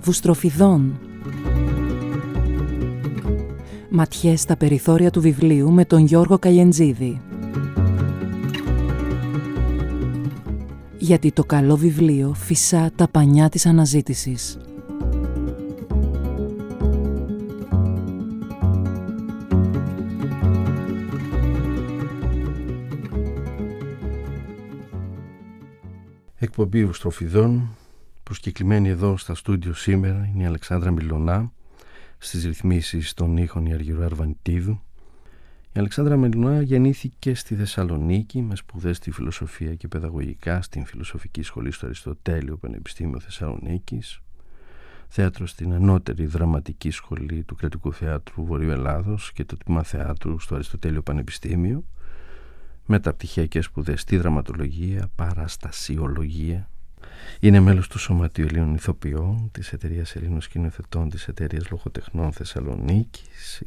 βουστροφιδών. Ματιές στα περιθώρια του βιβλίου με τον Γιώργο Καλιεντζίδη. Γιατί το καλό βιβλίο φυσά τα πανιά της αναζήτησης. Εκπομπή Βουστροφιδών, προσκεκλημένη εδώ στα στούντιο σήμερα είναι η Αλεξάνδρα Μιλωνά, στις ρυθμίσεις των ήχων η Αργυρού Αρβανιτίδου. Η Αλεξάνδρα Μιλωνά γεννήθηκε στη Θεσσαλονίκη με σπουδές στη φιλοσοφία και παιδαγωγικά στην Φιλοσοφική Σχολή στο Αριστοτέλειο Πανεπιστήμιο Θεσσαλονίκης, θέατρο στην Ανώτερη Δραματική Σχολή του Κρατικού Θεάτρου Βορείου Ελλάδος και το Τμήμα Θεάτρου στο Αριστοτέλειο Πανεπιστήμιο, μεταπτυχιακές σπουδές στη δραματολογία, παραστασιολογία. Είναι μέλος του Σωματείου Ελλήνων Ηθοποιών, της Εταιρείας Ελλήνων Σκηνοθετών, της Εταιρείας Λογοτεχνών Θεσσαλονίκης.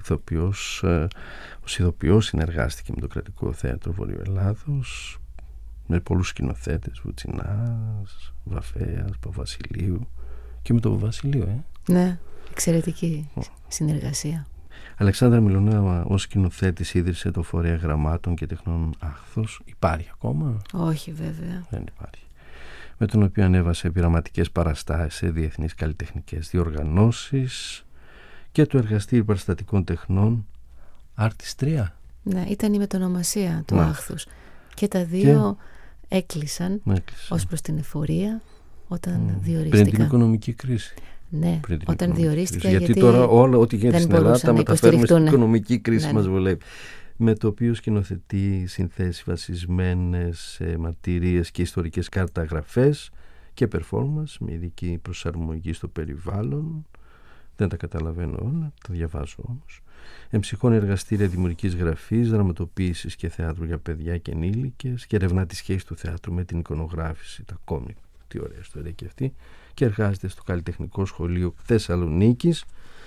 Ως ηθοποιός συνεργάστηκε με το Κρατικό Θέατρο Βορείου Ελλάδος, με πολλούς σκηνοθέτες, Βουτσινάς, Βαφέας, Παπαβασιλείου και με τον Παπαβασιλείου. Ναι, εξαιρετική συνεργασία. Αλεξάνδρα Μιλωνά ως σκηνοθέτης ίδρυσε το Φορέα Γραμμάτων και Τεχνών Άχθος. Υπάρχει ακόμα? Όχι, βέβαια. Δεν υπάρχει. Με τον οποίο ανέβασε πειραματικές παραστάσεις σε διεθνείς καλλιτεχνικές διοργανώσεις και το Εργαστήριο Παραστατικών Τεχνών Άρτις 3. Ναι, ήταν η μετονομασία του Άχθους. Και τα δύο έκλεισαν ως προς την εφορία όταν διορίστηκαν. Πριν την οικονομική κρίση. Ναι, όταν διορίστηκα, γιατί τώρα όλα ό,τι γίνεται στην Ελλάδα τα μεταφέρουμε στην οικονομική κρίση, μας βολεύει. Με το οποίο σκηνοθετεί συνθέσεις βασισμένες σε μαρτυρίες και ιστορικές καταγραφές και performance με ειδική προσαρμογή στο περιβάλλον. Δεν τα καταλαβαίνω όλα, τα διαβάζω όμως. Εμψυχώνει εργαστήρια δημιουργικής γραφής, δραματοποίησης και θεάτρου για παιδιά και ενήλικες και ερευνά τη σχέση του θεάτρου με την εικονογράφηση, τα κόμικ. Τι ωραία ιστορία και αυτή. Και εργάζεται στο Καλλιτεχνικό Σχολείο Θεσσαλονίκης.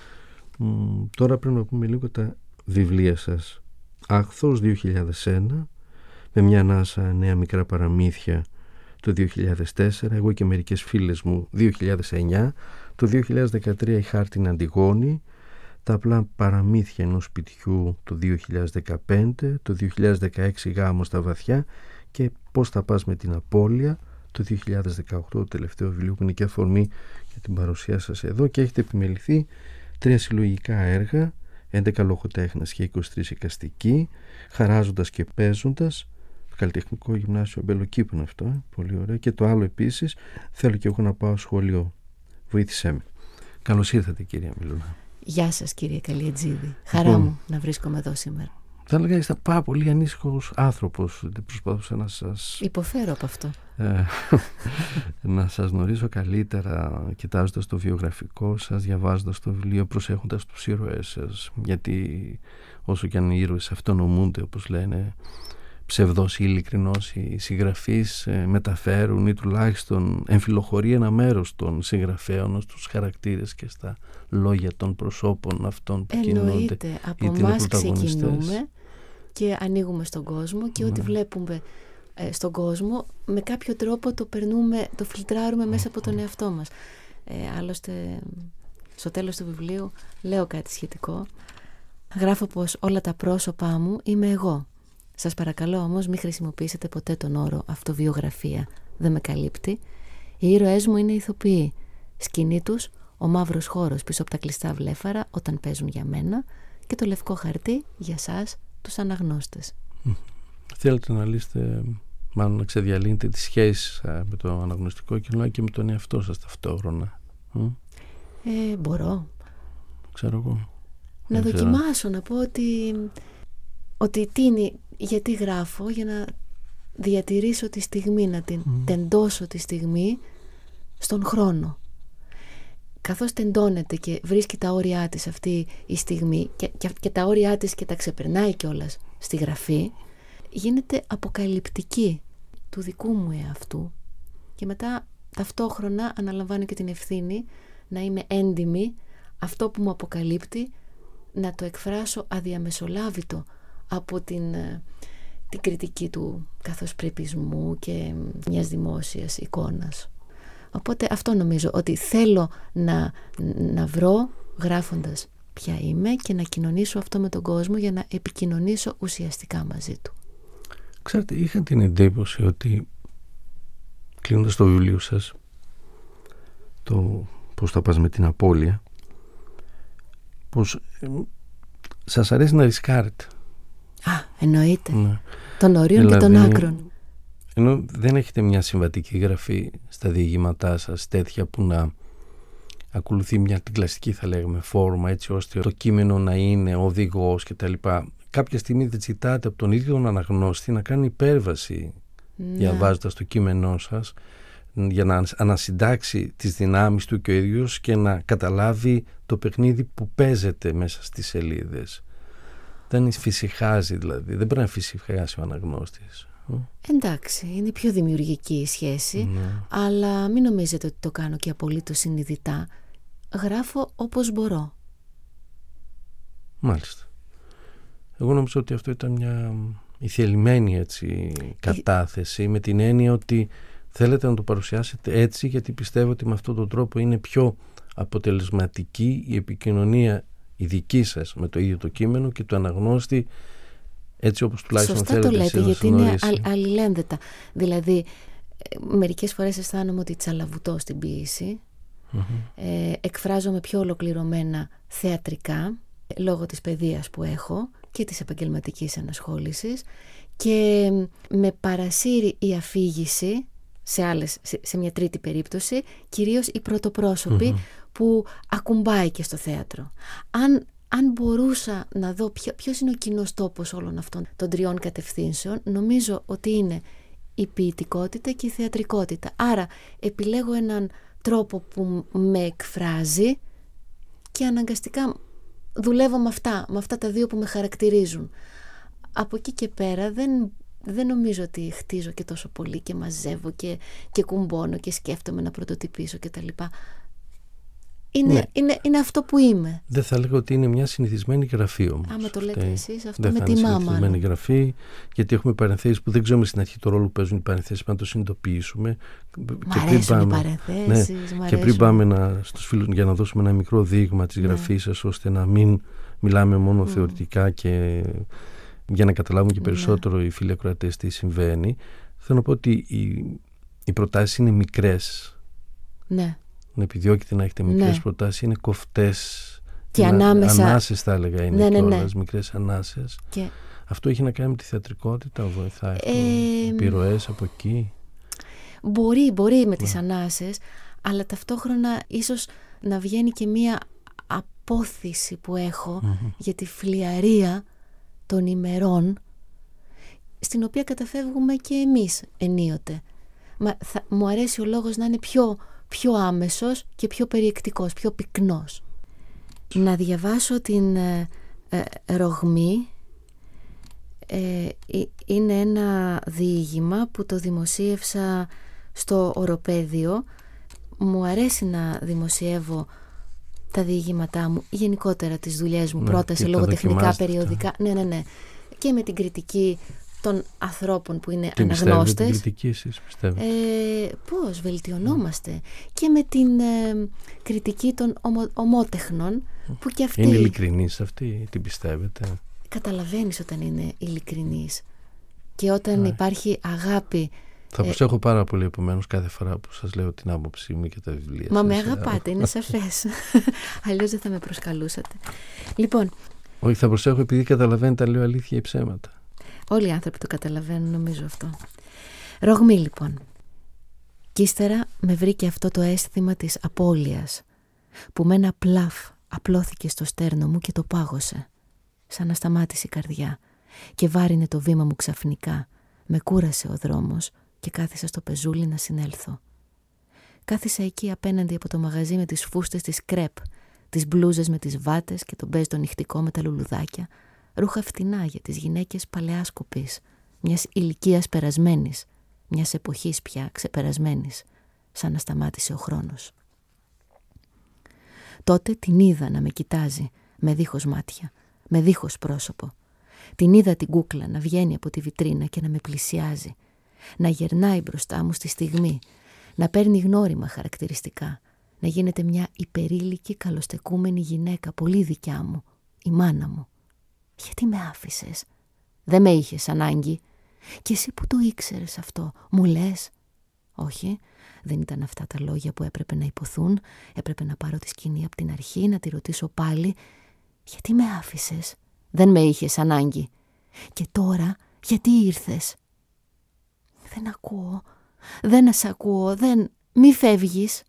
Τώρα πρέπει να πούμε λίγο τα βιβλία σας. Άχθος 2001, με μια ανάσα νέα μικρά παραμύθια το 2004, εγώ και μερικές φίλες μου 2009, το 2013 η Χάρτινη Αντιγόνη, τα απλά παραμύθια ενός σπιτιού το 2015, το 2016 Γάμος στα βαθιά και Πώς θα πας με την απώλεια το 2018, το τελευταίο βιβλίο που είναι και αφορμή για την παρουσία σας εδώ, και έχετε επιμεληθεί 3 συλλογικά έργα, 11 λογοτέχνες και 23 εικαστικοί, Χαράζοντας και παίζοντας, το Καλλιτεχνικό Γυμνάσιο Αμπελοκήπων αυτό, πολύ ωραία. Και το άλλο επίσης, Θέλω και εγώ να πάω σχολείο, βοήθησέ με. Καλώς ήρθατε, κυρία Μιλωνά. Γεια σας, κύριε Καλιεντζίδη. Χαρά μου να βρίσκομαι εδώ σήμερα. Θα έλεγα είστε πάρα πολύ ανήσυχος άνθρωπος. Προσπαθούσα να σας... Υποφέρω από αυτό. Να σας γνωρίζω καλύτερα κοιτάζοντας το βιογραφικό σας, διαβάζοντας το βιβλίο, προσέχοντας τους ήρωές σας, γιατί όσο και αν οι ήρωες αυτονομούνται, όπως λένε, ψευδός ή ειλικρινός, οι συγγραφείς μεταφέρουν ή τουλάχιστον εμφυλοχωρεί ένα μέρος των συγγραφέων στους χαρακτήρες και στα λόγια των προσώπων αυτών που κινούνται. Εννοείται, από εμάς ξεκινούμε και ανοίγουμε στον κόσμο και ό,τι βλέπουμε στον κόσμο με κάποιο τρόπο το περνούμε, το φιλτράρουμε μέσα από τον εαυτό μας. Άλλωστε στο τέλος του βιβλίου λέω κάτι σχετικό. Γράφω πως όλα τα πρόσωπά μου είμαι εγώ. Σας παρακαλώ όμως μην χρησιμοποιήσετε ποτέ τον όρο αυτοβιογραφία, δεν με καλύπτει. Οι ήρωές μου είναι ηθοποιοί. Σκηνή τους ο μαύρος χώρος πίσω από τα κλειστά βλέφαρα όταν παίζουν για μένα και το λευκό χαρτί για σας τους αναγνώστες. Θέλετε να λύσετε, μάλλον να ξεδιαλύνετε τις σχέσεις με το αναγνωστικό κοινό και με τον εαυτό σας ταυτόχρονα. Μπορώ. Ξέρω εγώ. Να δοκιμάσω, να πω ότι γιατί γράφω, για να διατηρήσω τη στιγμή, να την τεντώσω τη στιγμή στον χρόνο. Καθώς τεντώνεται και βρίσκει τα όρια της αυτή η στιγμή και τα όρια της και τα ξεπερνάει κιόλας στη γραφή, γίνεται αποκαλυπτική του δικού μου εαυτού και μετά ταυτόχρονα αναλαμβάνω και την ευθύνη να είμαι έντιμη αυτό που μου αποκαλύπτει να το εκφράσω αδιαμεσολάβητο από την κριτική του καθοσπρεπισμού και μιας δημόσιας εικόνας. Οπότε αυτό νομίζω, ότι θέλω να βρω γράφοντας ποια είμαι και να κοινωνήσω αυτό με τον κόσμο για να επικοινωνήσω ουσιαστικά μαζί του. Ξέρετε, είχα την εντύπωση ότι κλείνοντας το βιβλίο σας, το πώς θα πας με την απώλεια, πως σας αρέσει να ρισκάρετε. Εννοείται. Ναι. Των ορίων και των άκρων. Ενώ δεν έχετε μια συμβατική γραφή στα διηγήματά σας τέτοια που να ακολουθεί την κλασική, θα λέγαμε, φόρμα, έτσι ώστε το κείμενο να είναι οδηγός κτλ. Κάποια στιγμή δεν ζητάτε από τον ίδιο τον αναγνώστη να κάνει υπέρβαση, διαβάζοντας το κείμενό σας, για να ανασυντάξει τις δυνάμεις του και ο ίδιος και να καταλάβει το παιχνίδι που παίζεται μέσα στις σελίδες. Δεν φυσικάζει δηλαδή, δεν πρέπει να φυσικάσει ο αναγνώστης. Εντάξει, είναι πιο δημιουργική η σχέση, αλλά μην νομίζετε ότι το κάνω και απολύτως συνειδητά. Γράφω όπως μπορώ. Μάλιστα. Εγώ νομίζω ότι αυτό ήταν μια ηθελημένη έτσι κατάθεση, με την έννοια ότι θέλετε να το παρουσιάσετε έτσι, γιατί πιστεύω ότι με αυτόν τον τρόπο είναι πιο αποτελεσματική η επικοινωνία η δική σας με το ίδιο το κείμενο και του αναγνώστη, έτσι όπως τουλάχιστον σωστά θέλετε. Σωστά το λέτε, γιατί είναι αλληλένδετα. Δηλαδή, μερικές φορές αισθάνομαι ότι τσαλαβουτώ στην ποίηση. Εκφράζομαι πιο ολοκληρωμένα θεατρικά, λόγω της παιδείας που έχω και της επαγγελματικής ενασχόλησης, και με παρασύρει η αφήγηση σε μια τρίτη περίπτωση, κυρίως οι πρωτοπρόσωποι που ακουμπάει και στο θέατρο. Αν μπορούσα να δω ποιος είναι ο κοινός τόπος όλων αυτών των τριών κατευθύνσεων, νομίζω ότι είναι η ποιητικότητα και η θεατρικότητα. Άρα επιλέγω έναν τρόπο που με εκφράζει και αναγκαστικά δουλεύω με αυτά τα δύο που με χαρακτηρίζουν. Από εκεί και πέρα δεν νομίζω ότι χτίζω και τόσο πολύ και μαζεύω και κουμπώνω και σκέφτομαι να πρωτοτυπήσω κτλ. Είναι αυτό που είμαι. Δεν θα λέγω ότι είναι μια συνηθισμένη γραφή όμως. Άμα το λέτε εσείς, αυτό με τιμά μάλλον. Συνηθισμένη γραφή, γιατί έχουμε παρενθέσεις που δεν ξέρουμε στην αρχή το ρόλο που παίζουν οι παρενθέσεις, να το συνειδητοποιήσουμε. Μ' αρέσουν οι παρενθέσεις. Και πριν πάμε στους φίλους για να δώσουμε ένα μικρό δείγμα της γραφής σας, ώστε να μην μιλάμε μόνο θεωρητικά και για να καταλάβουν και περισσότερο οι φίλοι ακροατές τι συμβαίνει, θέλω να πω ότι οι προτάσεις είναι μικρές. Ναι. Να επιδιώκετε να έχετε μικρές προτάσεις, είναι κοφτές και ανάσες, θα έλεγα, είναι κιόλας, μικρές ανάσες. Και αυτό έχει να κάνει με τη θεατρικότητα, βοηθάει επιρροές από εκεί. Μπορεί με τις ανάσες, αλλά ταυτόχρονα ίσως να βγαίνει και μία απόθυση που έχω για τη φλιαρία των ημερών, στην οποία καταφεύγουμε και εμείς ενίοτε. Μου αρέσει ο λόγος να είναι πιο άμεσος και πιο περιεκτικός, πιο πυκνός. Να διαβάσω την Ρογμή. Είναι ένα διήγημα που το δημοσίευσα στο Οροπέδιο. Μου αρέσει να δημοσιεύω τα διηγήματά μου, γενικότερα τις δουλειές μου, πρώτα σε λογοτεχνικά περιοδικά. Ναι. Και με την κριτική των ανθρώπων που είναι αναγνώστες. Την κριτική εσείς πιστεύετε? Πώς βελτιωνόμαστε. Και με την κριτική των ομότεχνων, που και αυτή... Είναι ειλικρινής αυτή, την πιστεύετε? Καταλαβαίνεις όταν είναι ειλικρινής και όταν υπάρχει αγάπη. Θα προσέχω πάρα πολύ επομένως κάθε φορά που σας λέω την άποψή μου και τα βιβλία σας. Μα με αγαπάτε, είναι σαφές. Αλλιώς δεν θα με προσκαλούσατε. Λοιπόν, όχι, θα προσέχω επειδή καταλαβαίνετε, λέω αλήθεια ή ψέματα. Όλοι οι άνθρωποι το καταλαβαίνουν, νομίζω αυτό. Ρογμή, λοιπόν. Κι ύστερα με βρήκε αυτό το αίσθημα της απώλειας, που με ένα πλαφ απλώθηκε στο στέρνο μου και το πάγωσε, σαν να σταμάτησε η καρδιά, και βάρινε το βήμα μου ξαφνικά. Με κούρασε ο δρόμος και κάθισα στο πεζούλι να συνέλθω. Κάθισα εκεί απέναντι από το μαγαζί με τις φούστες της κρέπ, τις μπλούζες με τις βάτες και τον μπέζ το νυχτικό με τα λουλουδάκια, ρούχα φτηνά για τις γυναίκες παλαιάς κοπής, μιας ηλικίας περασμένης, μιας εποχής πια ξεπερασμένης, σαν να σταμάτησε ο χρόνος. Τότε την είδα να με κοιτάζει, με δίχως μάτια, με δίχως πρόσωπο. Την είδα την κούκλα να βγαίνει από τη βιτρίνα και να με πλησιάζει, να γερνάει μπροστά μου στη στιγμή, να παίρνει γνώριμα χαρακτηριστικά, να γίνεται μια υπερήλικη καλοστεκούμενη γυναίκα, πολύ δικιά μου, η μάνα μου. Γιατί με άφησες? Δεν με είχες ανάγκη. Και εσύ που το ήξερες αυτό, μου λες? Όχι, δεν ήταν αυτά τα λόγια που έπρεπε να υποθούν. Έπρεπε να πάρω τη σκηνή από την αρχή, να τη ρωτήσω πάλι. Γιατί με άφησες? Δεν με είχες ανάγκη. Και τώρα γιατί ήρθες? Δεν ακούω, δεν σ' ακούω, μη φεύγεις.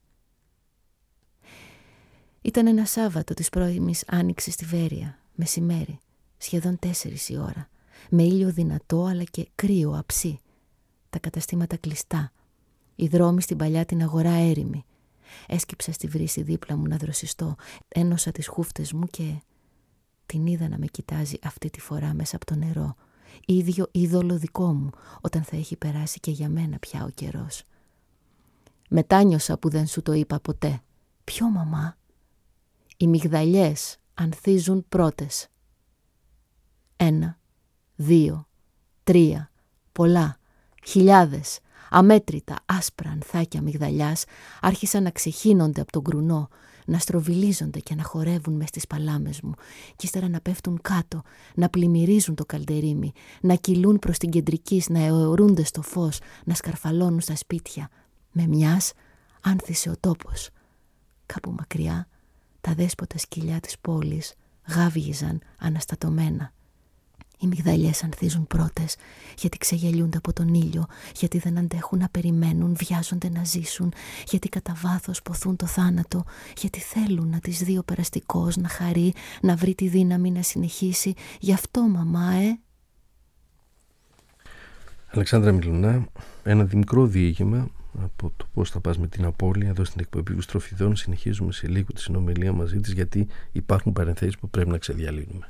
Ήταν ένα Σάββατο της πρώιμης άνοιξης στη Βέρεια, μεσημέρι, σχεδόν 4 η ώρα, με ήλιο δυνατό αλλά και κρύο αψί. Τα καταστήματα κλειστά, οι δρόμοι στην παλιά την αγορά έρημοι. Έσκυψα στη βρύση δίπλα μου να δροσιστώ, ένωσα τις χούφτες μου και την είδα να με κοιτάζει αυτή τη φορά μέσα από το νερό. Ίδιο είδωλο δικό μου, όταν θα έχει περάσει και για μένα πια ο καιρός. Μετάνιωσα που δεν σου το είπα ποτέ. Ποιο, μαμά? Οι μυγδαλιές ανθίζουν πρώτες. 1, 2, 3, πολλά, χιλιάδες, αμέτρητα άσπρα ανθάκια μυγδαλιάς άρχισαν να ξεχύνονται από τον κρουνό, να στροβιλίζονται και να χορεύουν μες στις παλάμες μου και ύστερα να πέφτουν κάτω, να πλημμυρίζουν το καλντερίμι, να κυλούν προς την κεντρική, να αιωρούνται στο φως, να σκαρφαλώνουν στα σπίτια. Με μιας άνθησε ο τόπος. Κάπου μακριά τα δέσποτα σκυλιά της πόλης γάβγιζαν αναστατωμένα. Οι μυγδαλιές ανθίζουν πρώτες, γιατί ξεγελιούνται από τον ήλιο, γιατί δεν αντέχουν να περιμένουν, βιάζονται να ζήσουν, γιατί κατά βάθος ποθούν το θάνατο, γιατί θέλουν να τις δει ο περαστικός, να χαρεί, να βρει τη δύναμη να συνεχίσει. Γι' αυτό, μαμά, Αλεξάνδρα Μιλουνά, ένα μικρό διήγημα από το πώς θα πας με την απώλεια εδώ στην εκπομπή Στροφιδών. Συνεχίζουμε σε λίγο τη συνομιλία μαζί της, γιατί υπάρχουν παρενθέσεις που πρέπει να ξεδιαλύνουμε.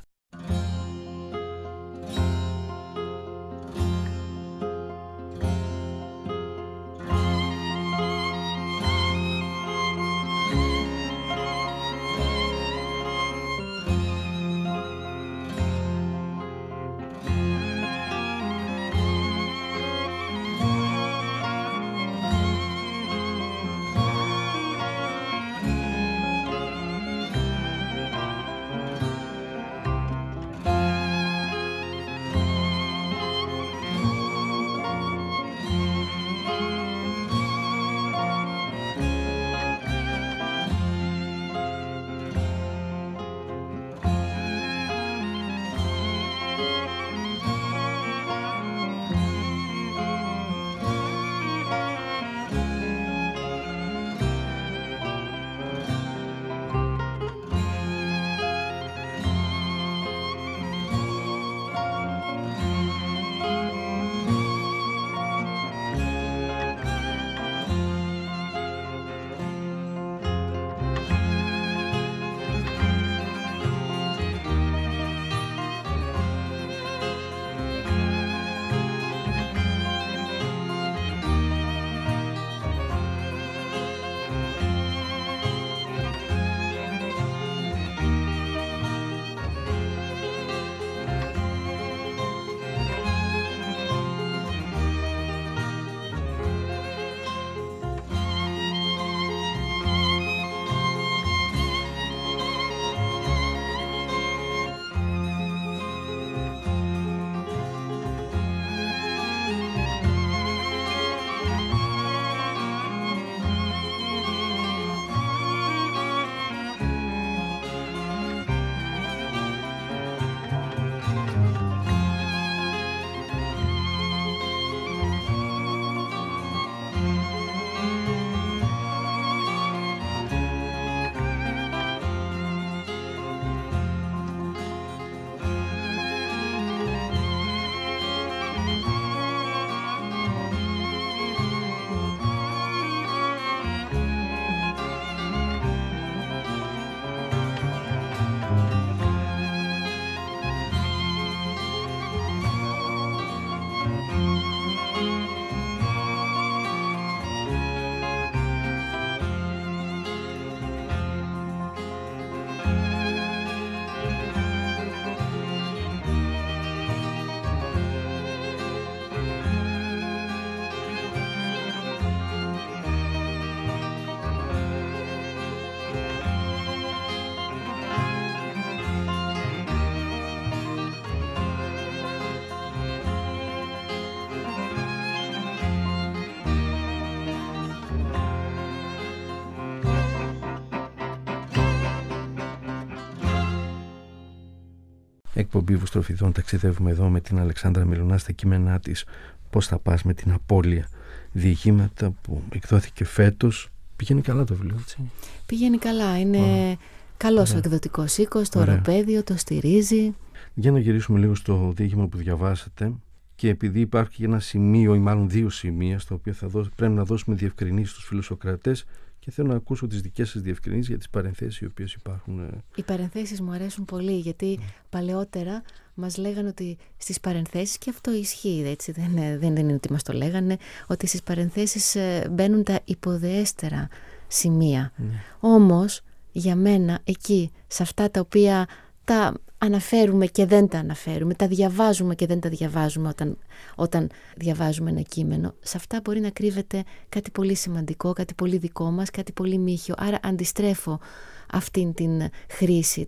εκπομπή Βουστροφιδών. Ταξιδεύουμε εδώ με την Αλεξάνδρα Μιλουνά στα κείμενά της «Πώς θα πας με την απώλεια», διηγήματα που εκδόθηκε φέτος. Πηγαίνει καλά το βιβλίο, έτσι? Πηγαίνει καλά, είναι καλός ο εκδοτικός οίκος, το οροπέδιο το στηρίζει. Για να γυρίσουμε λίγο στο διήγημα που διαβάσατε, και επειδή υπάρχει ένα σημείο ή μάλλον δύο σημεία στα οποία πρέπει να δώσουμε διευκρινήσεις στους φιλοσοκρατές, και θέλω να ακούσω τις δικές σας διευκρινήσεις για τις παρενθέσεις οι οποίες υπάρχουν. Οι παρενθέσεις μου αρέσουν πολύ, γιατί παλαιότερα μας λέγανε ότι στις παρενθέσεις, και αυτό ισχύει, έτσι, δεν είναι ότι μας το λέγανε, ότι στις παρενθέσεις μπαίνουν τα υποδεέστερα σημεία. Όμως για μένα εκεί, σε αυτά τα οποία τα αναφέρουμε και δεν τα αναφέρουμε, τα διαβάζουμε και δεν τα διαβάζουμε όταν διαβάζουμε ένα κείμενο, σε αυτά μπορεί να κρύβεται κάτι πολύ σημαντικό, κάτι πολύ δικό μας, κάτι πολύ μύχιο. Άρα αντιστρέφω αυτήν την χρήση,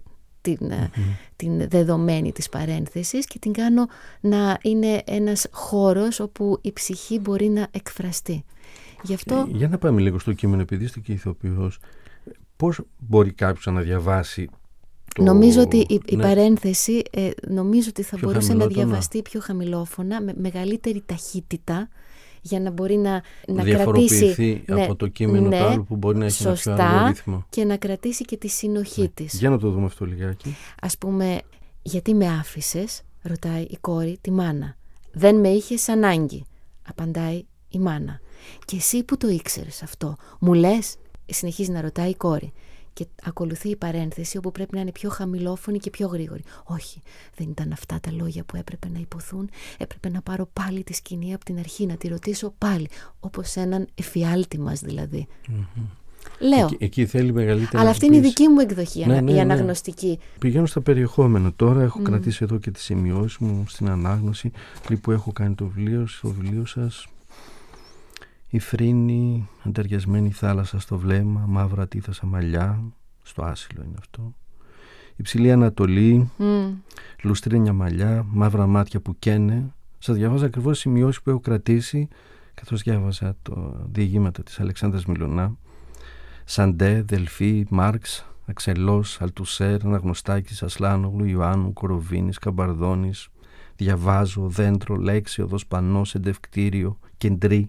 την δεδομένη της παρένθεσης, και την κάνω να είναι ένας χώρος όπου η ψυχή μπορεί να εκφραστεί. Γι' αυτό... Για να πάμε λίγο στο κείμενο, επειδή είστε και ηθοποιός. Πώς μπορεί κάποιος να διαβάσει Νομίζω ότι η παρένθεση νομίζω ότι θα μπορούσε να διαβαστεί πιο χαμηλόφωνα, με μεγαλύτερη ταχύτητα, για να μπορεί να διαφοροποιηθεί από το κείμενο το άλλο που μπορεί να έχει ένα πιο αργό ρυθμό. Και να κρατήσει και τη συνοχή της. Για να το δούμε αυτό λιγάκι. Ας πούμε, γιατί με άφησες, ρωτάει η κόρη τη μάνα. Δεν με είχες ανάγκη, απαντάει η μάνα. Και εσύ που το ήξερες αυτό, μου λες, συνεχίζει να ρωτάει η κόρη. Και ακολουθεί η παρένθεση, όπου πρέπει να είναι πιο χαμηλόφωνη και πιο γρήγορη. Όχι, δεν ήταν αυτά τα λόγια που έπρεπε να υποθούν. Έπρεπε να πάρω πάλι τη σκηνή από την αρχή, να τη ρωτήσω πάλι, όπως έναν εφιάλτη μας δηλαδή. Λέω. Εκεί θέλει μεγαλύτερη. Αλλά αυτή είναι η δική μου εκδοχή, η αναγνωστική. Πηγαίνω στα περιεχόμενα τώρα. Έχω κρατήσει εδώ και τις σημειώσεις μου στην ανάγνωση που έχω κάνει το βιβλίο σας. Η φρύνη, ανταριασμένη θάλασσα στο βλέμμα, μαύρα τύθασα μαλλιά, στο άσυλο είναι αυτό. Υψηλή Ανατολή, λουστρίνια μαλλιά, μαύρα μάτια που καίνε. Σας διαβάζω ακριβώς σημειώσεις που έχω κρατήσει καθώς διάβαζα το διηγήματα της Αλεξάνδρας Μιλουνά. Σαντέ, Δελφή, Μάρξ, Αξελός, Αλτουσέρ, Αναγνωστάκης, Ασλάνογλου, Ιωάννου, Κοροβίνης, Καμπαρδόνης. Διαβάζω, δέντρο, λέξη, οδός πανός, εντευκτήριο, κεντρί.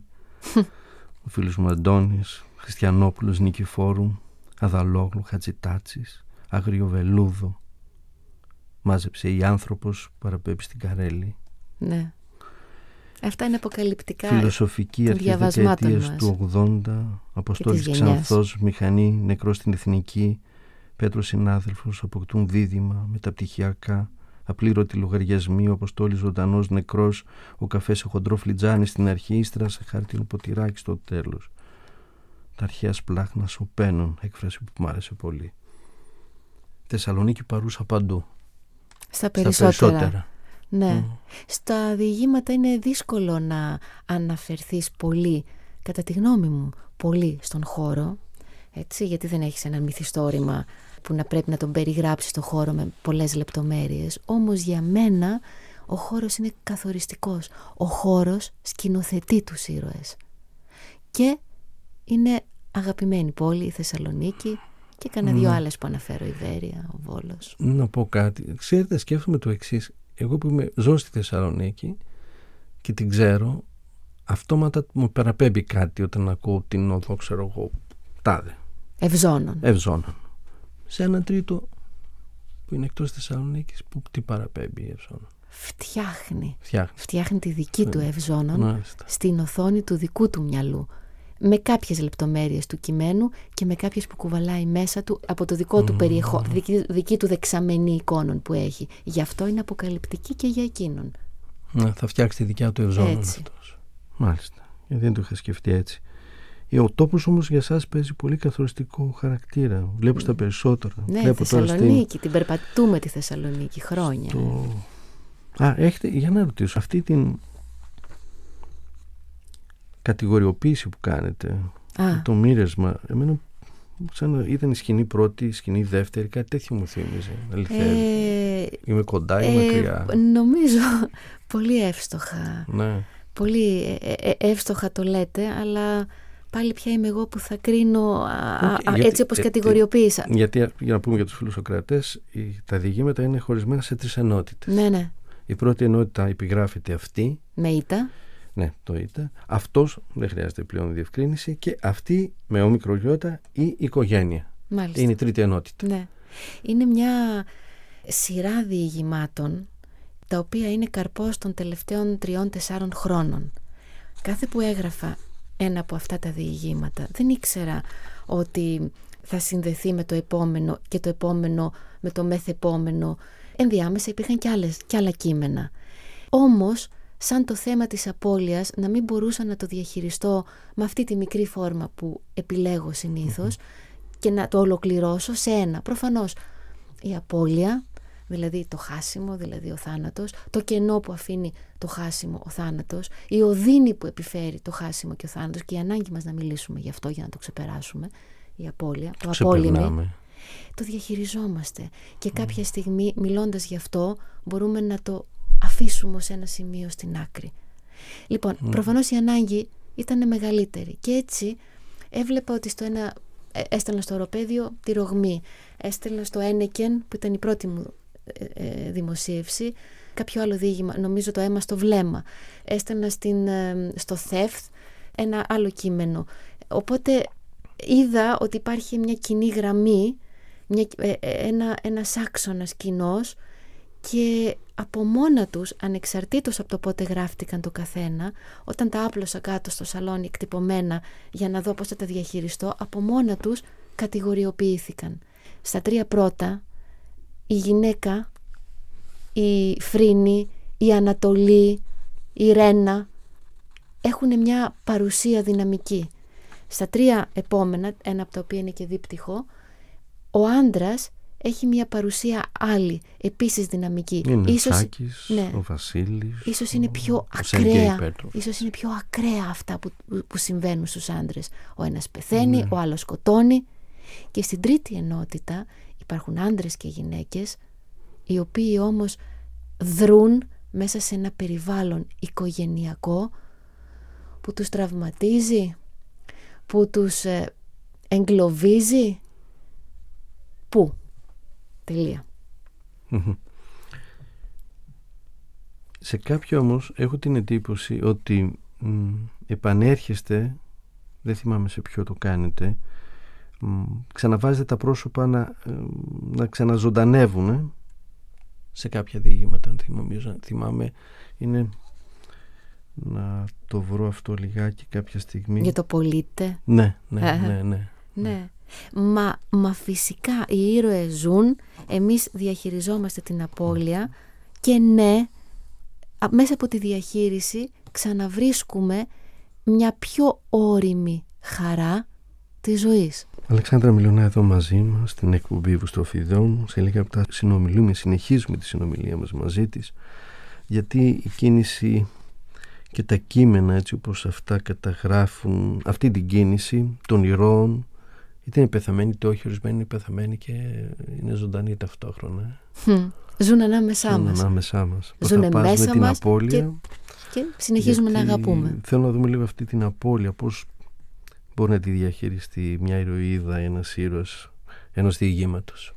Ο φίλος μου Αντώνης, Χριστιανόπουλος, Νικηφόρου, Αδαλόγλου, Χατζητάτσης, Αγριοβελούδο. Μάζεψε η άνθρωπος που παραπέμπει στην Καρέλη. Ναι. Αυτά είναι αποκαλυπτικά. Φιλοσοφική αρχές δεκαετίας του 80, Αποστόλης Ξανθός, μηχανή, νεκρός στην Εθνική, Πέτρος συνάδελφος, αποκτούν δίδυμα, μεταπτυχιακά, απλήρωτοι λογαριασμοί, ο Αποστόλης ζωντανός νεκρός, ο καφές σε χοντρό φλιτζάνι στην αρχή, ύστερα σε χάρτινο ποτηράκι στο τέλος. Τα αρχαία σπλάχνα σωπαίνων, έκφραση που μου άρεσε πολύ. Θεσσαλονίκη παρούσα παντού. Στα περισσότερα. Ναι. Στα διηγήματα είναι δύσκολο να αναφερθείς πολύ, κατά τη γνώμη μου, πολύ στον χώρο, έτσι, γιατί δεν έχεις ένα μυθιστόρημα που να πρέπει να τον περιγράψεις το χώρο με πολλές λεπτομέρειες. Όμως για μένα ο χώρος είναι καθοριστικός. Ο χώρος σκηνοθετεί τους ήρωες. Και είναι αγαπημένη πόλη η Θεσσαλονίκη, και κανένα δυο άλλες που αναφέρω, η Βέρεια, ο Βόλος. Να πω κάτι. Ξέρετε, σκέφτομαι το εξής. Εγώ που ζω στη Θεσσαλονίκη και την ξέρω, αυτόματα μου παραπέμπει κάτι όταν ακούω την οδό, ξέρω εγώ, τάδε. Ευζώνων. Σε έναν τρίτο που είναι εκτός Θεσσαλονίκης, που τι παραπέμπει Ευζώνων? Φτιάχνει τη δική του Ευζώνων στην οθόνη του δικού του μυαλού, με κάποιες λεπτομέρειες του κειμένου και με κάποιες που κουβαλάει μέσα του από το δικό του περιεχόμενο, δική του δεξαμενή εικόνων που έχει. Γι' αυτό είναι αποκαλυπτική και για εκείνον. Θα φτιάξει τη δικιά του Ευζώνων αυτός. Μάλιστα. Γιατί δεν το είχα σκεφτεί έτσι. Ο τόπος όμως για σας παίζει πολύ καθοριστικό χαρακτήρα. Βλέπω στα περισσότερα. Ναι, βλέπω Θεσσαλονίκη, την περπατούμε τη Θεσσαλονίκη χρόνια. Έχετε, για να ρωτήσω, αυτή την κατηγοριοποίηση που κάνετε, το μοίρασμα, εμένα σαν ήταν η σκηνή πρώτη, η σκηνή δεύτερη, κάτι τέτοιο μου θύμιζε. Είμαι κοντά ή μακριά? Νομίζω πολύ εύστοχα. Ναι. Πολύ εύστοχα το λέτε, αλλά πάλι ποια είμαι εγώ που θα κρίνω έτσι όπως κατηγοριοποίησα. Γιατί, για να πούμε για τους φιλοσοκράτες, τα διηγήματα είναι χωρισμένα σε 3 ενότητες. Ναι. Η πρώτη ενότητα επιγράφεται αυτή. Με ήτα. Ναι, το ήτα. Αυτός δεν χρειάζεται πλέον διευκρίνηση. Και αυτή με όμικρο γιώτα η οικογένεια. Μάλιστα. Είναι η τρίτη ενότητα. Ναι. Είναι μια σειρά διηγημάτων τα οποία είναι καρπός των τελευταίων 3-4 χρόνων. Κάθε που έγραφα ένα από αυτά τα διηγήματα δεν ήξερα ότι θα συνδεθεί με το επόμενο και το επόμενο με το μεθεπόμενο. Ενδιάμεσα υπήρχαν και άλλα κείμενα. Όμως, σαν το θέμα της απώλειας, να μην μπορούσα να το διαχειριστώ με αυτή τη μικρή φόρμα που επιλέγω συνήθως και να το ολοκληρώσω σε ένα. Προφανώς η απώλεια, δηλαδή το χάσιμο, δηλαδή ο θάνατος, το κενό που αφήνει το χάσιμο, ο θάνατος, η οδύνη που επιφέρει το χάσιμο και ο θάνατος και η ανάγκη μας να μιλήσουμε γι' αυτό για να το ξεπεράσουμε, η απώλεια, το απόλυμη, το διαχειριζόμαστε και κάποια στιγμή μιλώντας γι' αυτό μπορούμε να το αφήσουμε ως ένα σημείο στην άκρη. Λοιπόν, προφανώς η ανάγκη ήταν μεγαλύτερη και έτσι έβλεπα ότι έστελνα στο οροπέδιο τη ρογμή, έστελνα στο Ένεκεν που ήταν η πρώτη μου δημοσίευση, κάποιο άλλο διήγημα, νομίζω το αίμα στο βλέμμα, έστελνα στο Θεύθ ένα άλλο κείμενο, οπότε είδα ότι υπάρχει μια κοινή γραμμή, ένας άξονας κοινός και από μόνα τους, ανεξαρτήτως από το πότε γράφτηκαν το καθένα, όταν τα άπλωσα κάτω στο σαλόνι εκτυπωμένα για να δω πώς θα τα διαχειριστώ, από μόνα τους κατηγοριοποιήθηκαν. Στα 3 πρώτα, η γυναίκα, η Φρίνη, η Ανατολή, η Ρένα έχουν μια παρουσία δυναμική. Στα 3 επόμενα, ένα από τα οποία είναι και δίπτυχο, ο άντρας έχει μια παρουσία άλλη, επίσης δυναμική. Είναι ο Σάκης, ο Βασίλης, ίσως είναι πιο ακραία. Ίσως είναι πιο ακραία αυτά που συμβαίνουν στους άντρες. Ο ένας πεθαίνει, ο άλλος σκοτώνει. Και στην τρίτη ενότητα υπάρχουν άντρες και γυναίκες, οι οποίοι όμως δρούν μέσα σε ένα περιβάλλον οικογενειακό που τους τραυματίζει, που τους εγκλωβίζει. Πού? Τελεία. Σε κάποιο όμως έχω την εντύπωση ότι επανέρχεστε, δεν θυμάμαι σε ποιο το κάνετε, ξαναβάζετε τα πρόσωπα να ξαναζωντανεύουν σε κάποια διηγήματα. Αν θυμάμαι, είναι να το βρω αυτό λιγάκι κάποια στιγμή. Για το πολίτε. Ναι. Μα φυσικά οι ήρωες ζουν, εμείς διαχειριζόμαστε την απώλεια και ναι, μέσα από τη διαχείριση ξαναβρίσκουμε μια πιο ώριμη χαρά της ζωής. Αλεξάνδρα Μιλωνά εδώ μαζί μας στην εκπομπή Βουστροφιδών. Σε λίγα λεπτά συνεχίζουμε τη συνομιλία μας μαζί της, γιατί η κίνηση και τα κείμενα έτσι όπως αυτά καταγράφουν αυτή την κίνηση των ηρώων, είτε είναι πεθαμένοι είτε όχι, ορισμένοι είναι πεθαμένοι και είναι ζωντανοί ταυτόχρονα. Ζουν ανάμεσά μας. Ζουν μέσα την μας απώλεια και συνεχίζουμε να αγαπούμε. Θέλω να δούμε λίγο αυτή την απώλεια, πώς μπορεί να τη διαχειριστεί μια ηρωίδα, ένας ήρωας ενός διηγήματος.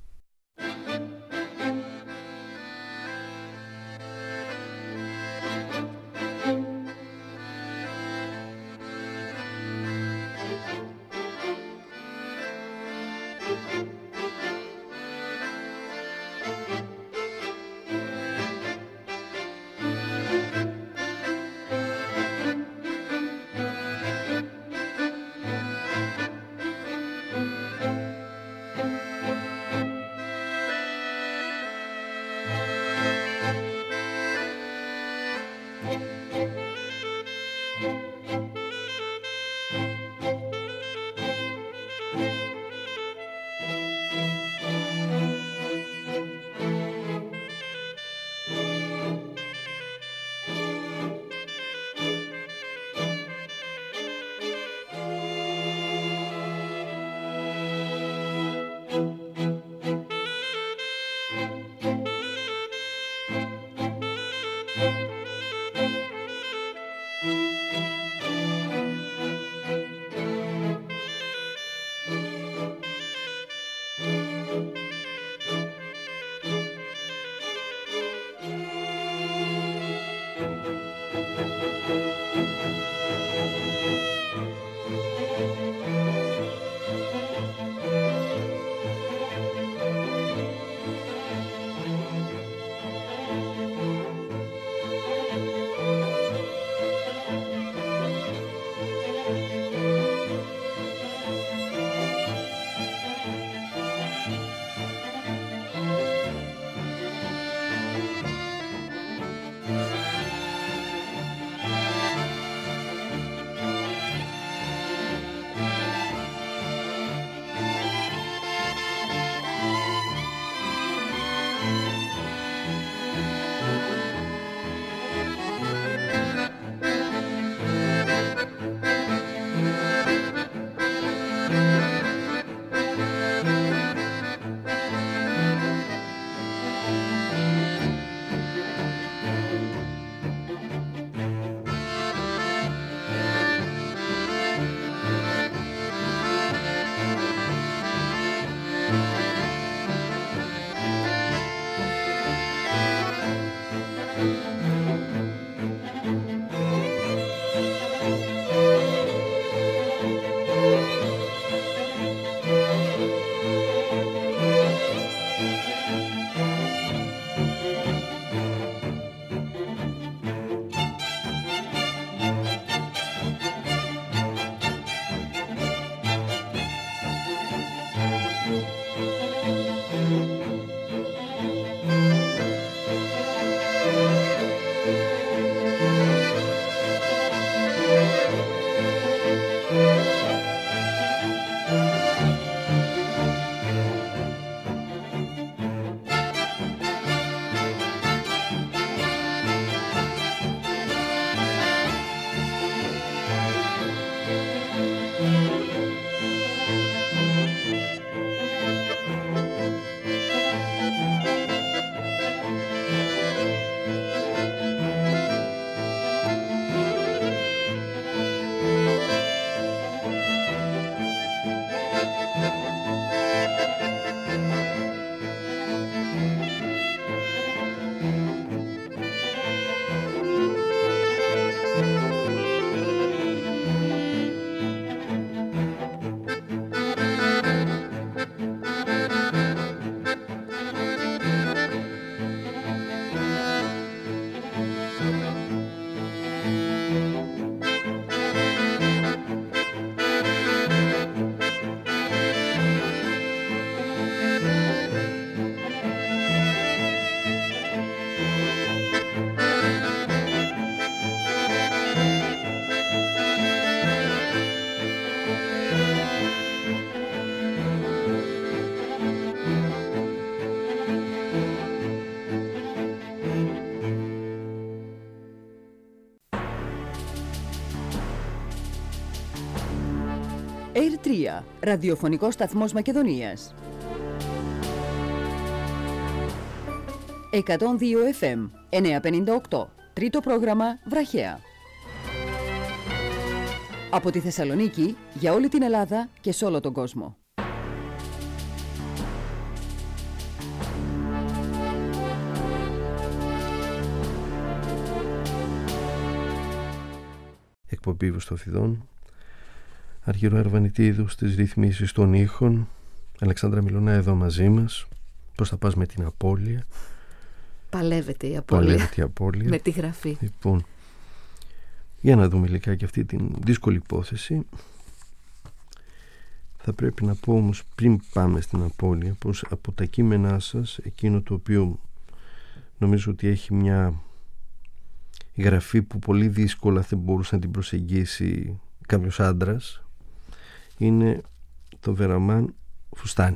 Air 3, ραδιοφωνικός σταθμός Μακεδονίας. 102 FM, 958, τρίτο πρόγραμμα Βραχαία. Από τη Θεσσαλονίκη, για όλη την Ελλάδα και σε όλο τον κόσμο. Εκπομπή Βουστοφιδών, Αργυρό Αρβανιτίδου στις ρυθμίσεις των ήχων, Αλεξάνδρα Μιλωνά εδώ μαζί μας. Πώς θα πας με την απώλεια? Παλεύεται η απώλεια. Με τη γραφή. Λοιπόν, για να δούμε λιγάκι αυτή την δύσκολη υπόθεση. Θα πρέπει να πω όμως, πριν πάμε στην απώλεια, πως από τα κείμενά σας, εκείνο το οποίο νομίζω ότι έχει μια γραφή που πολύ δύσκολα δεν μπορούσε να την προσεγγίσει κάποιος άντρας, είναι το Βεραμάν Φουστάνη.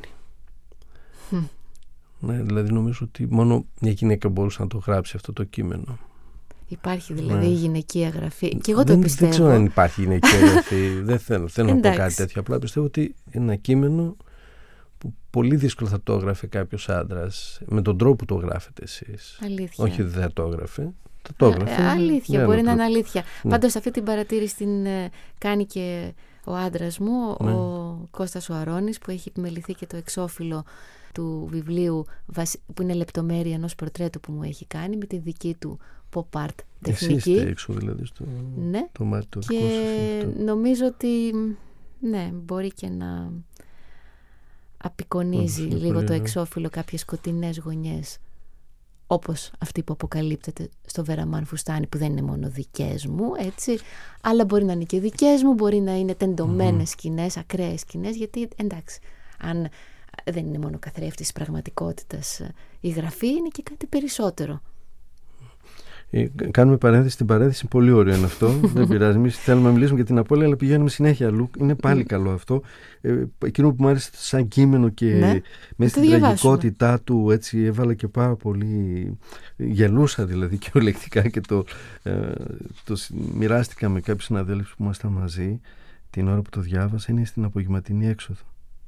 Ναι, δηλαδή νομίζω ότι μόνο μια γυναίκα μπορούσε να το γράψει αυτό το κείμενο. Υπάρχει δηλαδή η γυναικεία γραφή. Και εγώ το πιστεύω. Δεν ξέρω αν υπάρχει γυναικεία γραφή. Δεν θέλω να πω κάτι τέτοιο. Απλά πιστεύω ότι είναι ένα κείμενο που πολύ δύσκολο θα το έγραφε κάποιος άντρας με τον τρόπο που το γράφετε εσείς. Αλήθεια. Όχι ότι δεν το έγραφε. Αλήθεια, μπορεί να είναι αλήθεια. Πάντως αυτή την παρατήρηση την κάνει και ο άντρας μου, ο Κώστας ο Αρώνης, που έχει επιμεληθεί και το εξώφυλλο του βιβλίου, που είναι λεπτομέρεια ενός πορτρέτου που μου έχει κάνει, με τη δική του pop art τεχνική. Εσύ είστε έξω δηλαδή στο μάτι το δικό σας. Και νομίζω ότι μπορεί και να απεικονίζει λίγο το εξώφυλλο κάποιες σκοτεινές γωνιές, όπως αυτή που αποκαλύπτεται στο Βεραμάν Φουστάνη, που δεν είναι μόνο δικές μου, έτσι, αλλά μπορεί να είναι και δικές μου, μπορεί να είναι τεντωμένες σκηνές, ακραίες σκηνές, γιατί εντάξει, αν δεν είναι μόνο καθρέφτης της πραγματικότητας η γραφή, είναι και κάτι περισσότερο. Κάνουμε παρένθεση, την παρένθεση, πολύ ωραίο είναι αυτό. Δεν πειράζει, εμείς θέλουμε να μιλήσουμε για την απώλεια, αλλά πηγαίνουμε συνέχεια αλλού. Είναι πάλι καλό αυτό. Εκείνο που μου άρεσε σαν κείμενο και μέσα στην τραγικότητά του, έτσι έβαλα και πάρα πολύ. Γελούσα δηλαδή κυριολεκτικά και το μοιράστηκα με κάποιους συναδέλφους που ήμασταν μαζί την ώρα που το διάβασα. Είναι στην απογευματινή έξοδο.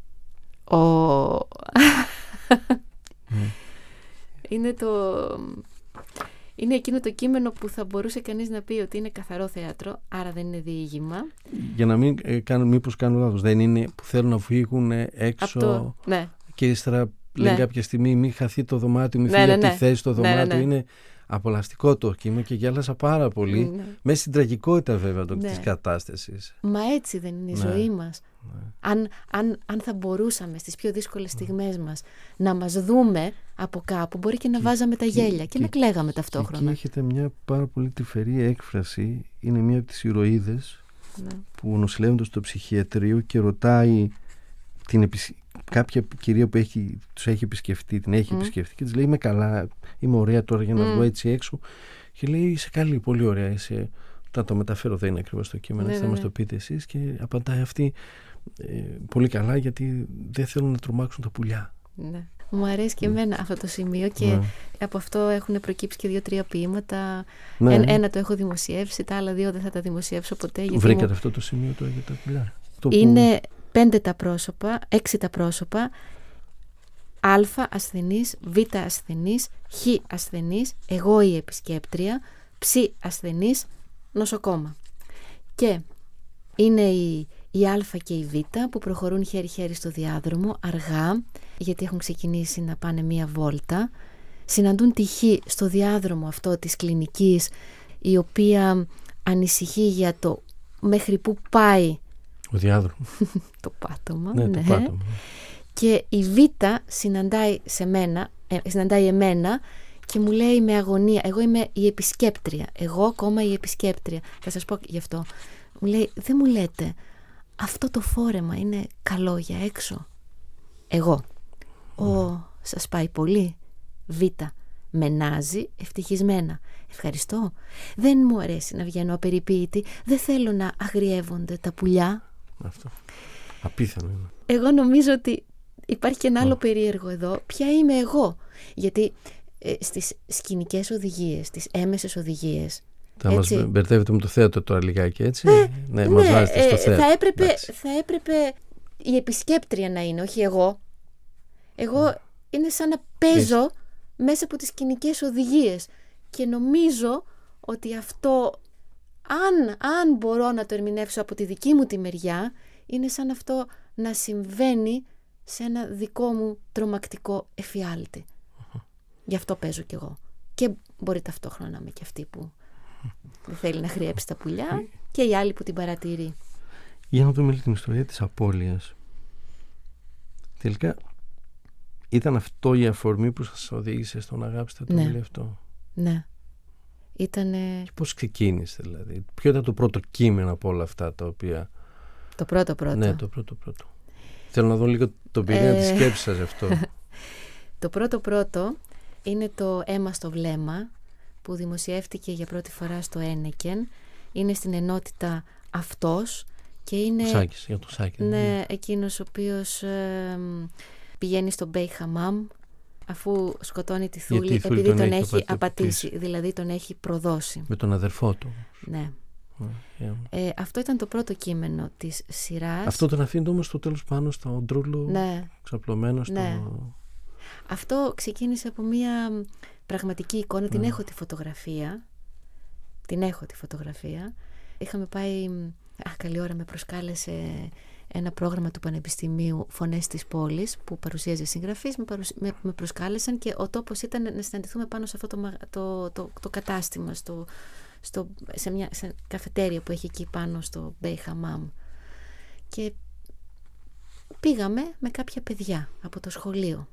Είναι εκείνο το κείμενο που θα μπορούσε κανείς να πει ότι είναι καθαρό θέατρο, άρα δεν είναι διήγημα. Για να μην μήπως κάνω λάθος, δεν είναι που θέλουν να φύγουν έξω και ύστερα λένε κάποια στιγμή μην χαθεί το δωμάτιο, μην φύγει από τη θέση το δωμάτιο. Είναι απολαυστικό το κείμενο και γέλασα πάρα πολύ, μέσα στην τραγικότητα βέβαια της κατάστασης. Μα έτσι δεν είναι η ζωή μας. Αν θα μπορούσαμε στις πιο δύσκολες στιγμές μας να μας δούμε από κάπου, μπορεί και να βάζαμε τα γέλια και να κλαίγαμε ταυτόχρονα. Εκεί έχετε μια πάρα πολύ τρυφερή έκφραση. Είναι μια από τις ηρωίδες που νοσηλεύονται στο ψυχιατρίο και ρωτάει κάποια κυρία που τους έχει επισκεφτεί, την έχει επισκεφτεί και της λέει είμαι καλά, είμαι ωραία τώρα για να βγω έτσι έξω, και λέει είσαι καλή, πολύ ωραία είσαι. Θα το μεταφέρω, δεν είναι ακριβώς το κείμενο, θα μας το πείτε εσείς, και απαντάει αυτή πολύ καλά, γιατί δεν θέλουν να τρομάξουν τα πουλιά. Μου αρέσει και εμένα αυτό το σημείο και από αυτό έχουν προκύψει και 2-3 ποίηματα. Ένα το έχω δημοσιεύσει, τα άλλα 2 δεν θα τα δημοσιεύσω ποτέ. Βρήκατε αυτό το σημείο τώρα για τα πουλιά? Είναι 5 τα πρόσωπα, 6 τα πρόσωπα. Α ασθενής, Β ασθενής, Χ ασθενής, εγώ η επισκέπτρια, Ψ ασθενής, νοσοκόμα. Και είναι η Α και η Β που προχωρούν χέρι-χέρι στο διάδρομο, αργά, γιατί έχουν ξεκινήσει να πάνε μία βόλτα. Συναντούν τη Χ στο διάδρομο αυτό της κλινικής, η οποία ανησυχεί για το μέχρι που πάει ο διάδρομο. Το πάτωμα. Το πάτωμα. Και η Β συναντάει εμένα και μου λέει με αγωνία, εγώ είμαι η επισκέπτρια, εγώ ακόμα η επισκέπτρια. Θα σας πω γι' αυτό. Μου λέει, δεν μου λέτε, αυτό το φόρεμα είναι καλό για έξω? Εγώ, σας πάει πολύ? Β, μενάζει ευτυχισμένα. Ευχαριστώ. Δεν μου αρέσει να βγαίνω απεριποίητη, δεν θέλω να αγριεύονται τα πουλιά. Αυτό. Απίθανο είναι. Εγώ νομίζω ότι υπάρχει και ένα άλλο περίεργο εδώ. Ποια είμαι εγώ? Γιατί στις σκηνικές οδηγίες, στις έμεσες οδηγίες, Θα μας μπερδεύετε με το θέατρο τώρα λιγάκι, έτσι. Ναι, μας βάζετε στο θέατρο. Θα έπρεπε η επισκέπτρια να είναι, όχι εγώ. Εγώ είναι σαν να παίζω μέσα από τις σκηνικές οδηγίες. Και νομίζω ότι αυτό, αν μπορώ να το ερμηνεύσω από τη δική μου τη μεριά, είναι σαν αυτό να συμβαίνει σε ένα δικό μου τρομακτικό εφιάλτη. Γι' αυτό παίζω κι εγώ. Και μπορεί ταυτόχρονα να είμαι και αυτή που δεν θέλει να χρειέψει τα πουλιά και η άλλη που την παρατηρεί. Για να δούμε την ιστορία της απώλειας. Τελικά ήταν αυτό η αφορμή που σας οδήγησε στο να αγάπησετε το βιβλίο αυτό? Ναι. Ήτανε... Και πώς ξεκίνησε δηλαδή? Ποιο ήταν το πρώτο κείμενο από όλα αυτά τα οποία... Το πρώτο. Ναι, το πρώτο. Θέλω να δω λίγο το πυρήνα της σκέψης σας αυτό. Το πρώτο είναι το «Αίμα στο βλέμμα» που δημοσιεύτηκε για πρώτη φορά στο Ένεκεν. Είναι στην ενότητα «Αυτός» και είναι... Για το Σάκη. Ναι, εκείνος ο οποίος πηγαίνει στο Μπέι Χαμάμ αφού σκοτώνει τη Θούλη επειδή τον έχει απατήσει, δηλαδή τον έχει προδώσει. Με τον αδερφό του. Ναι. Αυτό ήταν το πρώτο κείμενο της σειράς. Αυτό τον αφήνει όμως στο τέλος πάνω στο ντρούλο, ξαπλωμένο στο... Ναι. Αυτό ξεκίνησε από μια πραγματική εικόνα. Την έχω τη φωτογραφία. Είχαμε πάει... καλή ώρα με προσκάλεσε ένα πρόγραμμα του Πανεπιστημίου «Φωνές της πόλης» που παρουσίαζε συγγραφείς. Με προσκάλεσαν και ο τόπος ήταν να συναντηθούμε πάνω σε αυτό το κατάστημα σε μια καφετέρια που έχει εκεί πάνω στο Μπέι Χαμάμ. Και πήγαμε με κάποια παιδιά από το σχολείο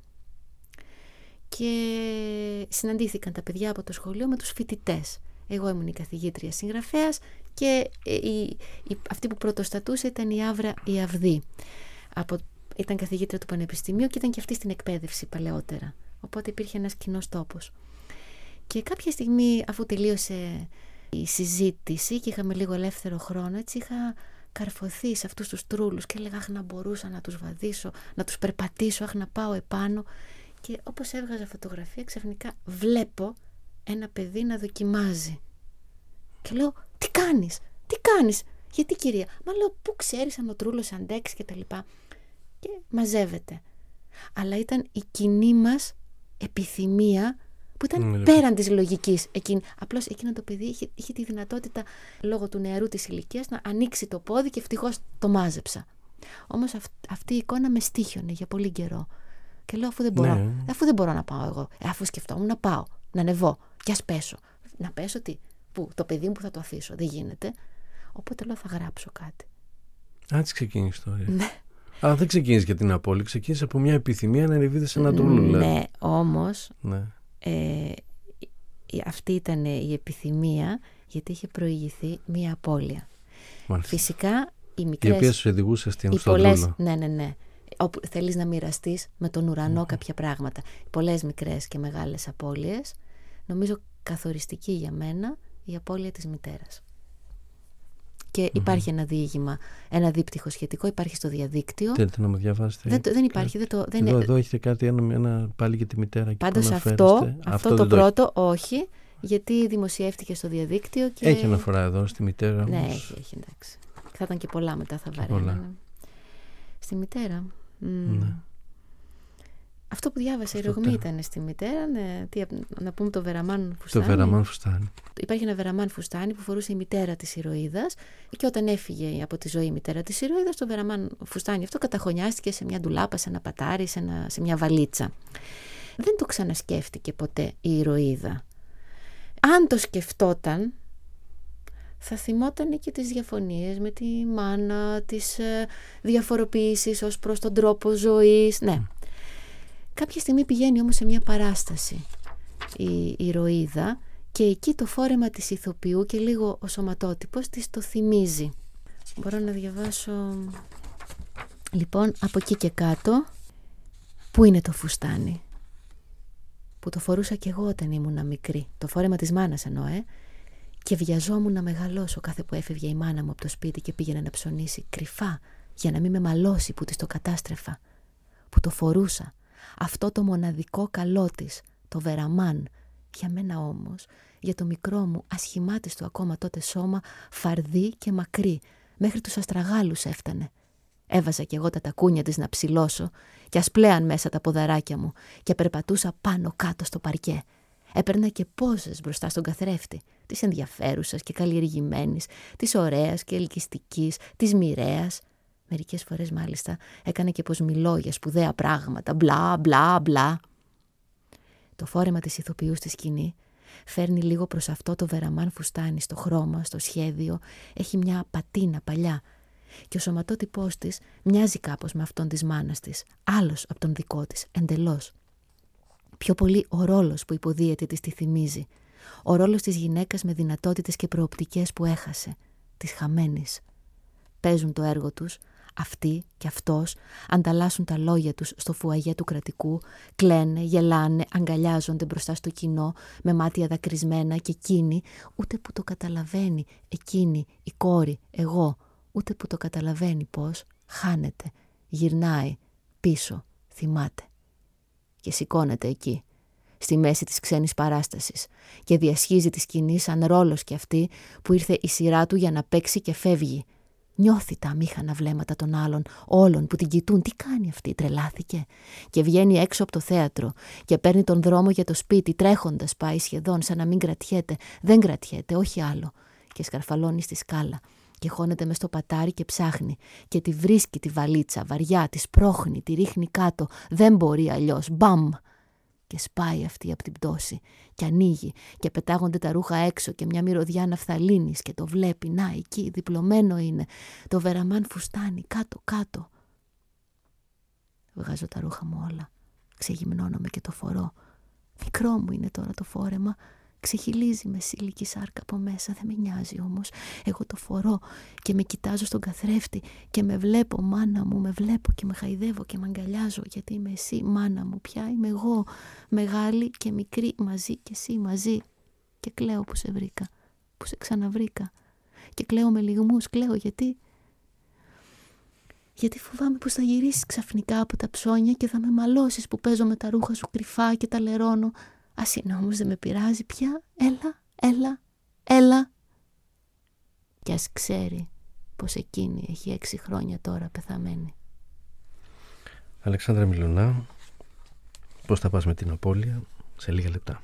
και συναντήθηκαν τα παιδιά από το σχολείο με τους φοιτητές. Εγώ ήμουν η καθηγήτρια συγγραφέας και αυτή που πρωτοστατούσε ήταν η Άβρα η Αυδή. Ήταν καθηγήτρια του Πανεπιστημίου και ήταν και αυτή στην εκπαίδευση παλαιότερα. Οπότε υπήρχε ένας κοινός τόπος. Και κάποια στιγμή, αφού τελείωσε η συζήτηση και είχαμε λίγο ελεύθερο χρόνο, έτσι είχα καρφωθεί σε αυτούς τους τρούλους και έλεγα αχ, να μπορούσα να τους βαδίσω, να τους περπατήσω, αχ, να πάω επάνω. Και όπως έβγαζα φωτογραφία, ξαφνικά βλέπω ένα παιδί να δοκιμάζει. Και λέω, τι κάνεις, γιατί κυρία? Μα λέω, πού ξέρεις αν ο τρούλος αντέξει και τα λοιπά. Και μαζεύεται. Αλλά ήταν η κοινή μας επιθυμία που ήταν πέραν της λογικής. Απλώς εκείνο το παιδί είχε τη δυνατότητα λόγω του νεαρού της ηλικίας να ανοίξει το πόδι και ευτυχώς το μάζεψα. Όμως αυτή η εικόνα με στοίχιωνε για πολύ καιρό. Και λέω, αφού δεν μπορώ να πάω εγώ, αφού σκεφτόμουν να πάω, να ανεβώ και ας πέσω. Να πέσω τι? Πού? Το παιδί μου που θα το αφήσω? Δεν γίνεται. Οπότε λέω, θα γράψω κάτι. Έτσι ξεκίνησε η ιστορία. Ναι. Αλλά δεν ξεκίνησε για την απώλεια, ξεκίνησε από μια επιθυμία να ανεβείτε σε ένα τρούλο. Ναι, όμως αυτή ήταν η επιθυμία γιατί είχε προηγηθεί μια απώλεια. Μάλιστα. Φυσικά οι μικρές... Η οποία σου οδηγούσε στον τρούλο. Ναι. Όπου θέλεις να μοιραστείς με τον ουρανό κάποια πράγματα. Πολλές μικρές και μεγάλες απώλειες. Νομίζω καθοριστική για μένα η απώλεια της μητέρας. Και υπάρχει ένα διήγημα, ένα δίπτυχο σχετικό, υπάρχει στο διαδίκτυο. Θέλετε να μου διαβάσετε? Δεν υπάρχει. Εδώ έχετε κάτι, ένα πάλι για τη μητέρα. Πάντως αυτό το πρώτο όχι, γιατί δημοσιεύτηκε στο διαδίκτυο. Και... Έχει αναφορά εδώ στη μητέρα όμως. Ναι, έχει, εντάξει. Θα ήταν και πολλά μετά, θα βαραίνανε. Στη μητέρα. Ναι. Αυτό που διάβασα, η ρογμή ήταν στη μητέρα. Ναι, να πούμε το βεραμάν φουστάνι. Το βεραμάν φουστάνι. Υπάρχει ένα βεραμάν φουστάνι που φορούσε η μητέρα της ηρωίδας και όταν έφυγε από τη ζωή η μητέρα της ηρωίδας, το βεραμάν φουστάνι αυτό καταχωνιάστηκε σε μια ντουλάπα, σε ένα πατάρι, σε μια βαλίτσα. Δεν το ξανασκέφτηκε ποτέ η ηρωίδα. Αν το σκεφτόταν, θα θυμόταν και τις διαφωνίες με τη μάνα, τις διαφοροποιήσεις ως προς τον τρόπο ζωής. Ναι. Κάποια στιγμή πηγαίνει όμως σε μια παράσταση η ηρωίδα και εκεί το φόρεμα της ηθοποιού και λίγο ο σωματότυπος της το θυμίζει. Μπορώ να διαβάσω λοιπόν από εκεί και κάτω. Πού είναι το φουστάνι που το φορούσα κι εγώ όταν ήμουν μικρή? Το φόρεμα της μάνας εννοώ, και βιαζόμουν να μεγαλώσω κάθε που έφευγε η μάνα μου από το σπίτι και πήγαινε να ψωνίσει κρυφά για να μην με μαλώσει που της το κατάστρεφα. Που το φορούσα, αυτό το μοναδικό καλό της, το βεραμάν, Για μένα όμως, για το μικρό μου, ασχημάτιστο ακόμα τότε σώμα, φαρδί και μακρύ, μέχρι τους αστραγάλους έφτανε. Έβαζα κι εγώ τα τακούνια της να ψηλώσω και ασπλέαν μέσα τα ποδαράκια μου και περπατούσα πάνω κάτω στο παρκέ. Έπαιρνα και πόζες μπροστά στον καθρέφτη, της ενδιαφέρουσας και καλλιεργημένης, της ωραίας και ελκυστικής, της μοιραίας. Μερικές φορές μάλιστα έκανε και πως μιλώ για σπουδαία πράγματα, μπλα μπλα μπλα. Το φόρεμα της ηθοποιού στη σκηνή φέρνει λίγο προς αυτό το βεραμάν φουστάνι στο χρώμα, στο σχέδιο, έχει μια πατίνα παλιά και ο σωματότυπός της μοιάζει κάπως με αυτόν της μάνας της, άλλος από τον δικό της, εντελώς. Πιο πολύ ο ρόλος που υποδίεται της τη θυμίζει, ο ρόλος της γυναίκας με δυνατότητες και προοπτικές που έχασε, της χαμένης. Παίζουν το έργο τους, αυτοί και αυτός ανταλλάσσουν τα λόγια τους στο φουαγέ του κρατικού, κλαίνε, γελάνε, αγκαλιάζονται μπροστά στο κοινό με μάτια δακρυσμένα και εκείνη ούτε που το καταλαβαίνει, εκείνη η κόρη, εγώ, ούτε που το καταλαβαίνει πως χάνεται, γυρνάει πίσω, θυμάται και σηκώνεται εκεί στη μέση της ξένης παράστασης και διασχίζει τη σκηνή σαν ρόλος κι αυτή που ήρθε η σειρά του για να παίξει και φεύγει. Νιώθει τα αμήχανα βλέμματα των άλλων, όλων που την κοιτούν. Τι κάνει αυτή, τρελάθηκε? Και βγαίνει έξω από το θέατρο και παίρνει τον δρόμο για το σπίτι, τρέχοντας πάει σχεδόν σαν να μην κρατιέται. Δεν κρατιέται, όχι άλλο. Και σκαρφαλώνει στη σκάλα και χώνεται μες στο πατάρι και ψάχνει και τη βρίσκει τη βαλίτσα, βαριά, τη σπρώχνει, τη ρίχνει κάτω. Δεν μπορεί αλλιώς. Μπαμ! Και σπάει αυτή από την πτώση και ανοίγει και πετάγονται τα ρούχα έξω και μια μυρωδιά ναφθαλίνης και το βλέπει, να εκεί διπλωμένο είναι το βεραμάν φουστάνι κάτω κάτω. Βγάζω τα ρούχα μου όλα, ξεγυμνώνομαι και το φορώ. Μικρό μου είναι τώρα το φόρεμα, ξεχυλίζει με σύλικη σάρκα από μέσα, δεν με νοιάζει όμως. Εγώ το φορώ και με κοιτάζω στον καθρέφτη και με βλέπω, μάνα μου, με βλέπω και με χαϊδεύω και με αγκαλιάζω, γιατί είμαι εσύ, μάνα μου, πια είμαι εγώ, μεγάλη και μικρή μαζί και εσύ μαζί. Και κλαίω που σε βρήκα, που σε ξαναβρήκα και κλαίω με λυγμούς, κλαίω γιατί φοβάμαι πως θα γυρίσεις ξαφνικά από τα ψώνια και θα με μαλώσεις που παίζω με τα ρούχα σου κρυφά και τα λερώνω. Ας είναι όμως, δεν με πειράζει πια. Έλα. Κι ας ξέρει πως εκείνη έχει 6 χρόνια τώρα πεθαμένη. Αλεξάνδρα Μιλουνά, πώς θα πας με την απώλεια σε λίγα λεπτά.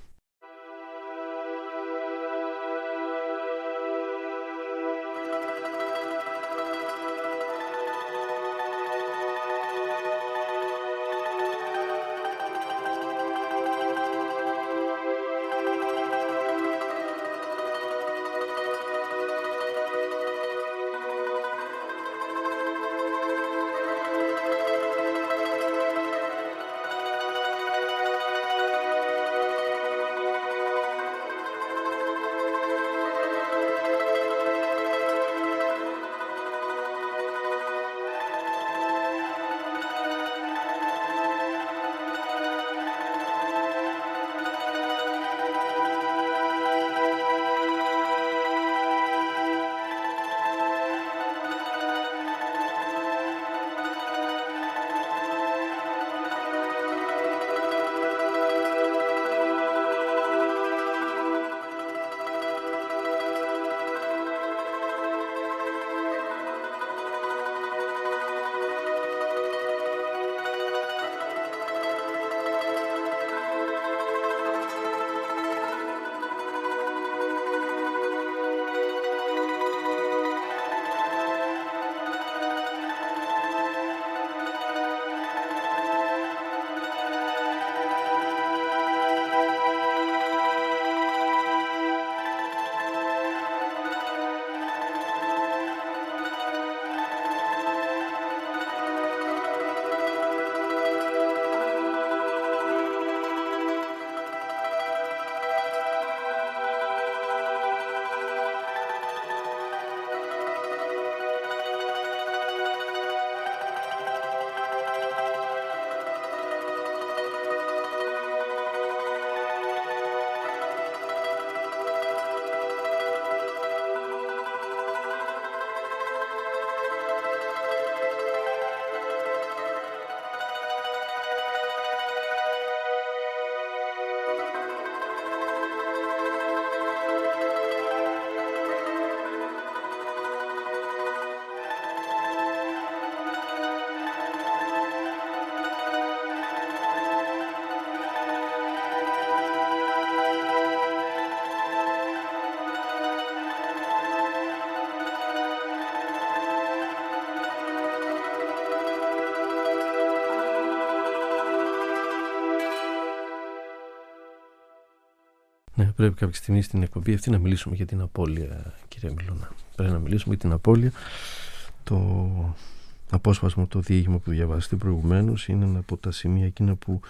πρέπει κάποια στιγμή στην εκπομπή αυτή να μιλήσουμε για την απώλεια, κυρία Μιλώνα. Πρέπει να μιλήσουμε για την απώλεια. Το απόσπασμα, το διήγημα που διαβάσατε προηγουμένως είναι ένα από τα σημεία εκείνα που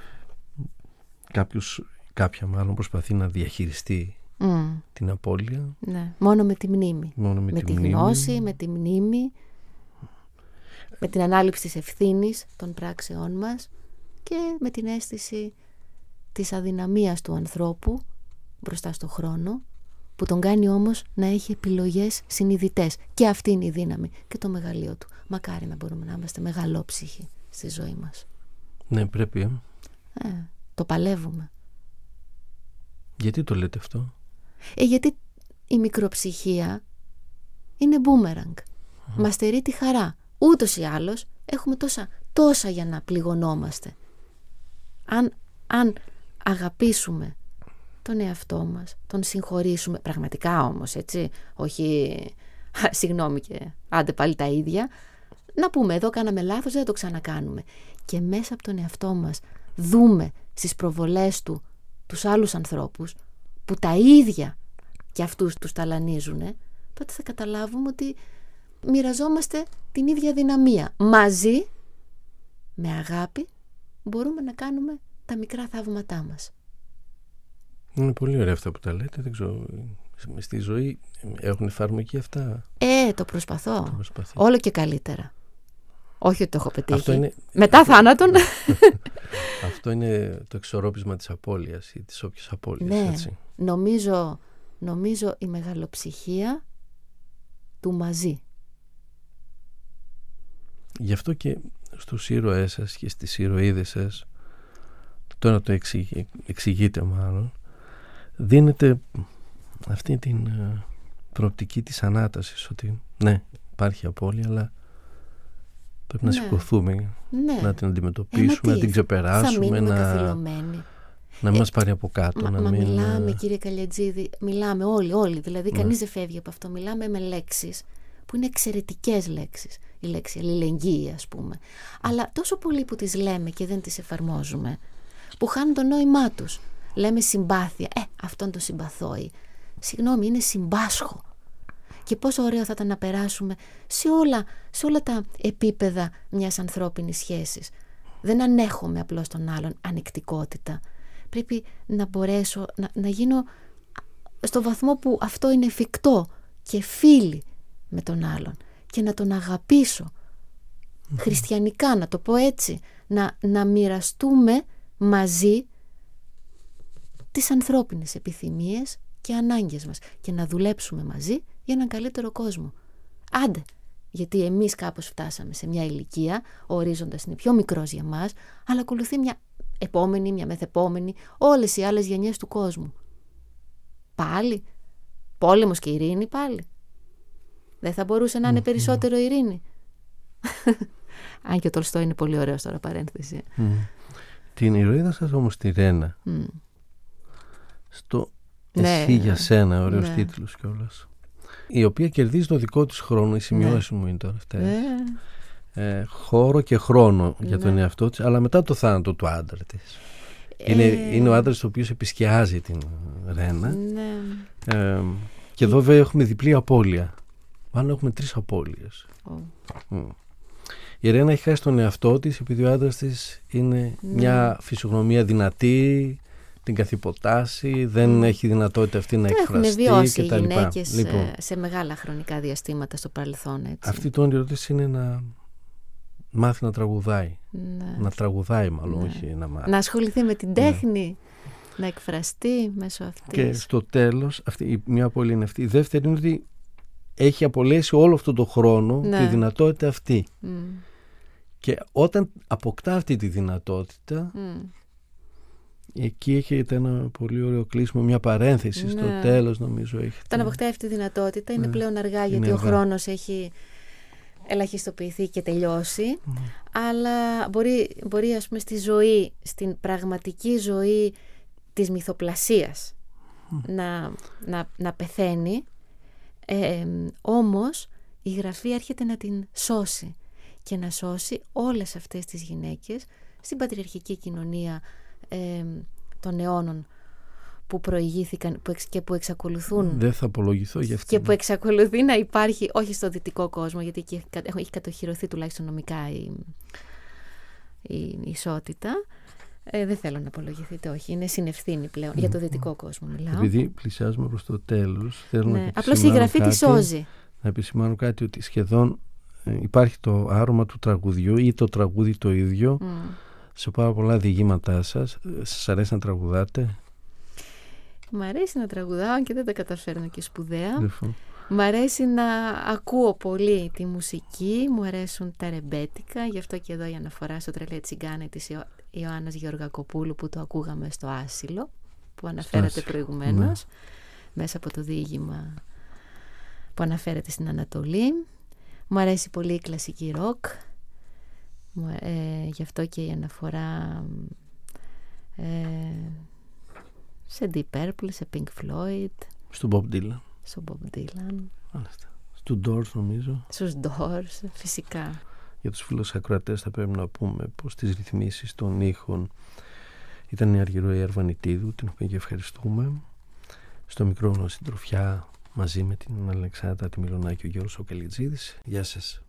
κάποια μάλλον προσπαθεί να διαχειριστεί την απώλεια. Ναι. Μόνο με τη μνήμη. Με τη γνώση, με τη μνήμη, με την ανάληψη της ευθύνης των πράξεών μας και με την αίσθηση της αδυναμίας του ανθρώπου μπροστά στο χρόνο, που τον κάνει όμως να έχει επιλογές συνειδητές. Και αυτή είναι η δύναμη και το μεγαλείο του. Μακάρι να μπορούμε να είμαστε μεγαλόψυχοι στη ζωή μας. Ναι, πρέπει. Το παλεύουμε. Γιατί το λέτε αυτό? Γιατί η μικροψυχία είναι μπούμεραγκ. Μας στερεί τη χαρά. Ούτως ή άλλως έχουμε τόσα για να πληγωνόμαστε. Αν αγαπήσουμε τον εαυτό μας, τον συγχωρήσουμε, πραγματικά όμως, έτσι, όχι συγγνώμη και άντε πάλι τα ίδια, να πούμε εδώ κάναμε λάθος, δεν το ξανακάνουμε. Και μέσα από τον εαυτό μας δούμε στις προβολές του τους άλλους ανθρώπους που τα ίδια και αυτούς τους ταλανίζουν, τότε θα καταλάβουμε ότι μοιραζόμαστε την ίδια δυναμία. Μαζί, με αγάπη, μπορούμε να κάνουμε τα μικρά θαύματά μας. Είναι πολύ ωραία αυτά που τα λέτε. Δεν ξέρω, στη ζωή έχουν εφαρμογή αυτά? Το προσπαθώ. Όλο και καλύτερα. Όχι ότι το έχω πετύχει. Αυτό είναι... Μετά θάνατον. Αυτό είναι το εξορρόπισμα της απώλειας ή της όποιας απώλειας. Ναι, έτσι. Νομίζω η μεγαλοψυχία του μαζί. Γι' αυτό και στους ήρωές σας και στις ηρωίδες σας, τώρα το εξηγείτε μάλλον, δίνετε αυτή την προοπτική της ανάτασης, ότι ναι, υπάρχει απώλεια, αλλά πρέπει να σηκωθούμε, να την αντιμετωπίσουμε, να την ξεπεράσουμε, να μην μας πάρει από κάτω. Μιλάμε, κύριε Καλιατζίδη, μιλάμε όλοι, δηλαδή κανείς δεν φεύγει από αυτό. Μιλάμε με λέξεις που είναι εξαιρετικές λέξεις. Η λέξη αλληλεγγύη, ας πούμε. Αλλά τόσο πολύ που τις λέμε και δεν τις εφαρμόζουμε, που χάνουν το νόημά τους. Λέμε συμπάθεια. Αυτόν το συμπαθώ. Συγγνώμη, είναι συμπάσχο. Και πόσο ωραίο θα ήταν να περάσουμε σε όλα τα επίπεδα μιας ανθρώπινης σχέσης. Δεν ανέχομαι απλώς τον άλλον ανεκτικότητα. Πρέπει να μπορέσω να γίνω στο βαθμό που αυτό είναι εφικτό και φίλη με τον άλλον και να τον αγαπήσω χριστιανικά, να το πω έτσι, να μοιραστούμε μαζί τις ανθρώπινες επιθυμίες και ανάγκες μας και να δουλέψουμε μαζί για έναν καλύτερο κόσμο. Άντε, γιατί εμείς κάπως φτάσαμε σε μια ηλικία, ο ορίζοντας είναι πιο μικρός για μας, αλλά ακολουθεί μια επόμενη, μια μεθεπόμενη, όλες οι άλλες γενιές του κόσμου. Πάλι, πόλεμος και ειρήνη πάλι. Δεν θα μπορούσε να είναι περισσότερο ειρήνη? Αν και ο Τολστόι είναι πολύ ωραίος τώρα, παρένθεση. Την ηρωίδα σας όμως τη Ρένα, στο «Εσύ για σένα», ωραίος τίτλος κιόλας, η οποία κερδίζει το δικό της χρόνο, οι σημειώσεις μου είναι τώρα αυτές, χώρο και χρόνο για τον εαυτό της, αλλά μετά το θάνατο του άντρα της. Είναι ο άντρας ο οποίος επισκιάζει την Ρένα, και εδώ βέβαια έχουμε διπλή απώλεια. Μάλλον έχουμε 3 απώλειες. Η Ρένα έχει χάσει τον εαυτό της επειδή ο άντρας της είναι μια φυσιογνωμία δυνατή, την καθυποτάσει, δεν έχει δυνατότητα αυτή να εκφραστεί. Έχουν βιώσει οι γυναίκες σε μεγάλα χρονικά διαστήματα στο παρελθόν. Έτσι. Αυτή το όνειρο της είναι να μάθει να τραγουδάει. Να τραγουδάει μάλλον, όχι να μάθει. Να ασχοληθεί με την τέχνη, να εκφραστεί μέσω αυτής. Και στο τέλος, μια απώλεια είναι αυτή. Η δεύτερη είναι ότι έχει απολέσει όλο αυτό το χρόνο τη δυνατότητα αυτή. Και όταν αποκτά αυτή τη δυνατότητα, εκεί έχετε ένα πολύ ωραίο κλείσιμο, μια παρένθεση στο τέλος, νομίζω έχετε. Όταν αποκτά αυτή τη δυνατότητα είναι πλέον αργά, γιατί ο χρόνος έχει ελαχιστοποιηθεί και τελειώσει, αλλά μπορεί ας πούμε στη ζωή, στην πραγματική ζωή της μυθοπλασίας να πεθαίνει, όμως η γραφή έρχεται να την σώσει και να σώσει όλες αυτές τις γυναίκες στην πατριαρχική κοινωνία των αιώνων που προηγήθηκαν και που εξακολουθούν. Δεν θα απολογηθώ για αυτή. Και που εξακολουθεί να υπάρχει, όχι στο δυτικό κόσμο, γιατί εκεί έχει κατοχυρωθεί τουλάχιστον νομικά η ισότητα. Δεν θέλω να απολογηθείτε, όχι. Είναι συνευθύνη πλέον. Για το δυτικό κόσμο μιλάω. Επειδή πλησιάζουμε προς το τέλος, θέλω να απλώς η γραφή τη σώζει. Να επισημάνω κάτι, ότι σχεδόν υπάρχει το άρωμα του τραγουδιού ή το τραγούδι το ίδιο σε πάρα πολλά διηγήματά σας. Σας αρέσει να τραγουδάτε? Μ' αρέσει να τραγουδάω και δεν τα καταφέρνω και σπουδαία. Μ' αρέσει να ακούω πολύ τη μουσική, μου αρέσουν τα ρεμπέτικα, γι' αυτό και εδώ η αναφορά στο Τρελέ Τσιγκάνε της Ιωάννας Γεωργακοπούλου που το ακούγαμε στο Άσυλο, που αναφέρατε προηγουμένως, μέσα από το διήγημα που αναφέρεται στην Ανατολή. Μου αρέσει πολύ η κλασική ροκ, γι' αυτό και η αναφορά σε Deep Purple, σε Pink Floyd, στον Bob Dylan. Στον Bob Dylan. Στους Doors νομίζω. Στους Doors, φυσικά. Για τους φίλους ακροατές θα πρέπει να πούμε πως τις ρυθμίσεις των ήχων ήταν η Αργυρό Αρβανιτίδου, την οποία και ευχαριστούμε. Στο μικρόφωνο συντροφιά μαζί με την Αλεξάνδρα τη Μιλωνάκη, ο Γιώργος ο Καλιτζίδης. Γεια σας.